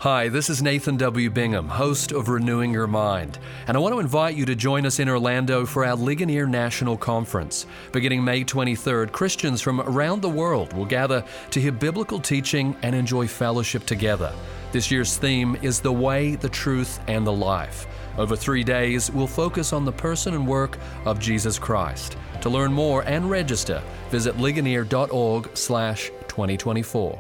Hi, this is Nathan W. Bingham, host of Renewing Your Mind, and I want to invite you to join us in Orlando for our Ligonier National Conference. Beginning May 23rd, Christians from around the world will gather to hear biblical teaching and enjoy fellowship together. This year's theme is The Way, the Truth, and the Life. Over 3 days, we'll focus on the person and work of Jesus Christ. To learn more and register, visit ligonier.org/2024.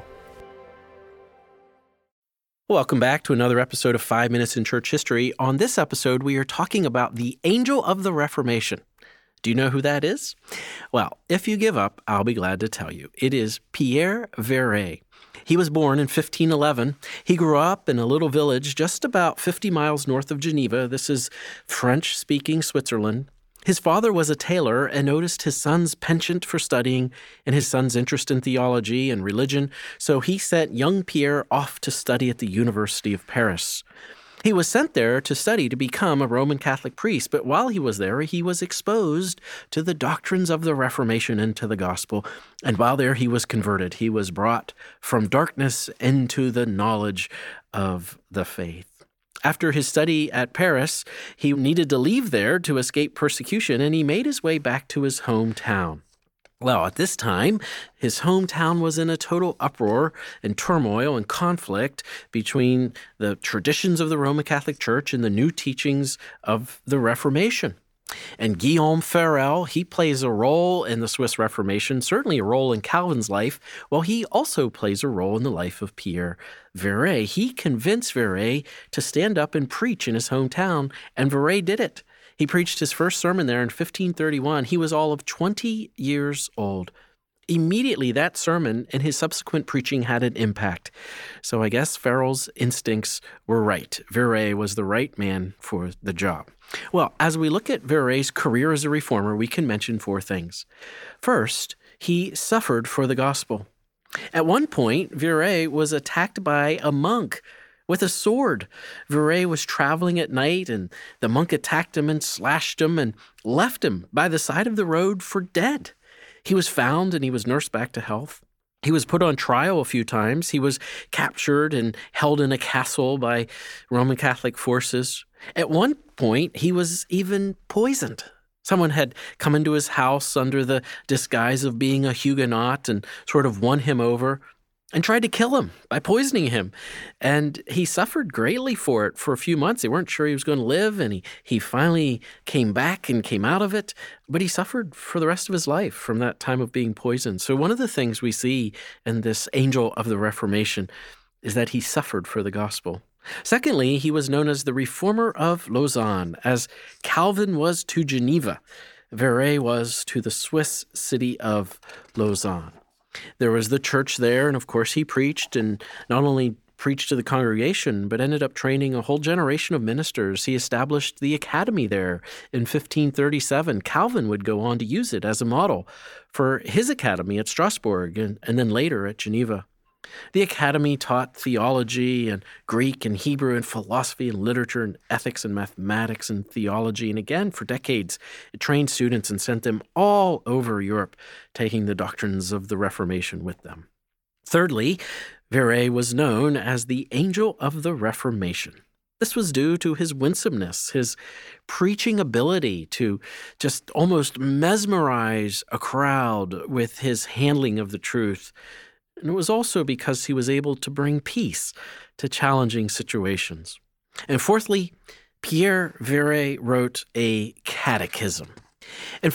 Welcome back to another episode of 5 Minutes in Church History. On this episode, we are talking about the Angel of the Reformation. Do you know who that is? Well, if you give up, I'll be glad to tell you. It is Pierre Viret. He was born in 1511. He grew up in a little village just about 50 miles north of Geneva. This is French-speaking Switzerland. His father was a tailor and noticed his son's penchant for studying and his son's interest in theology and religion, so he sent young Pierre off to study at the University of Paris. He was sent there to study to become a Roman Catholic priest, but while he was there, he was exposed to the doctrines of the Reformation and to the gospel, and while there he was converted. He was brought from darkness into the knowledge of the faith. After his study at Paris, he needed to leave there to escape persecution, and he made his way back to his hometown. Well, at this time, his hometown was in a total uproar and turmoil and conflict between the traditions of the Roman Catholic Church and the new teachings of the Reformation. And Guillaume Farel, he plays a role in the Swiss Reformation, certainly a role in Calvin's life, while he also plays a role in the life of Pierre Viret. He convinced Viret to stand up and preach in his hometown, and Viret did it. He preached his first sermon there in 1531. He was all of 20 years old. Immediately, that sermon and his subsequent preaching had an impact. So I guess Farel's instincts were right. Viret was the right man for the job. Well, as we look at Viret's career as a reformer, we can mention 4 things. First, he suffered for the gospel. At one point, Viret was attacked by a monk with a sword. Viret was traveling at night, and the monk attacked him and slashed him and left him by the side of the road for dead. He was found and he was nursed back to health. He was put on trial a few times. He was captured and held in a castle by Roman Catholic forces. At one point, he was even poisoned. Someone had come into his house under the disguise of being a Huguenot and sort of won him over and tried to kill him by poisoning him. And he suffered greatly for it for a few months. They weren't sure he was going to live, and he finally came back and came out of it. But he suffered for the rest of his life from that time of being poisoned. So one of the things we see in this Angel of the Reformation is that he suffered for the gospel. Secondly, he was known as the Reformer of Lausanne, as Calvin was to Geneva. Viret was to the Swiss city of Lausanne. There was the church there, and of course he preached, and not only preached to the congregation, but ended up training a whole generation of ministers. He established the academy there in 1537. Calvin would go on to use it as a model for his academy at Strasbourg and then later at Geneva. The academy taught theology and Greek and Hebrew and philosophy and literature and ethics and mathematics and theology. And again, for decades, it trained students and sent them all over Europe, taking the doctrines of the Reformation with them. Thirdly, Viret was known as the Angel of the Reformation. This was due to his winsomeness, his preaching ability to just almost mesmerize a crowd with his handling of the truth. And it was also because he was able to bring peace to challenging situations. And fourthly, Pierre Viret wrote a catechism. In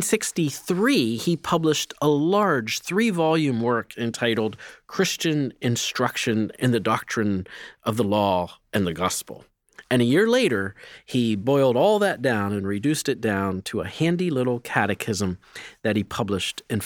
1563, he published a large 3-volume work entitled Christian Instruction in the Doctrine of the Law and the Gospel. And a year later, he boiled all that down and reduced it down to a handy little catechism that he published in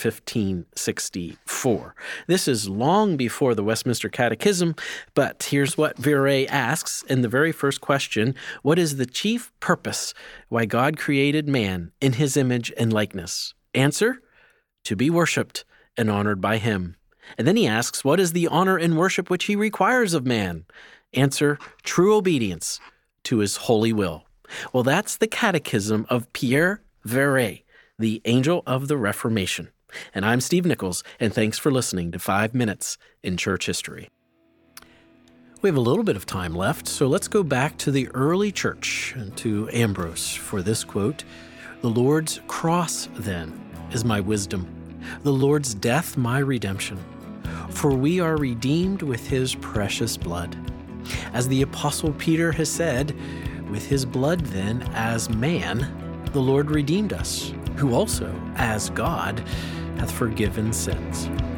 1564. This is long before the Westminster Catechism, but here's what Viret asks in the very first question: what is the chief purpose why God created man in his image and likeness? Answer: to be worshipped and honored by him. And then he asks, what is the honor and worship which he requires of man? Answer: true obedience to his holy will. Well, that's the Catechism of Pierre Viret, the Angel of the Reformation. And I'm Steve Nichols, and thanks for listening to 5 Minutes in Church History. We have a little bit of time left, so let's go back to the early church and to Ambrose for this quote. "The Lord's cross, then, is my wisdom, the Lord's death my redemption. For we are redeemed with his precious blood. As the Apostle Peter has said, with his blood then, as man, the Lord redeemed us, who also, as God, hath forgiven sins."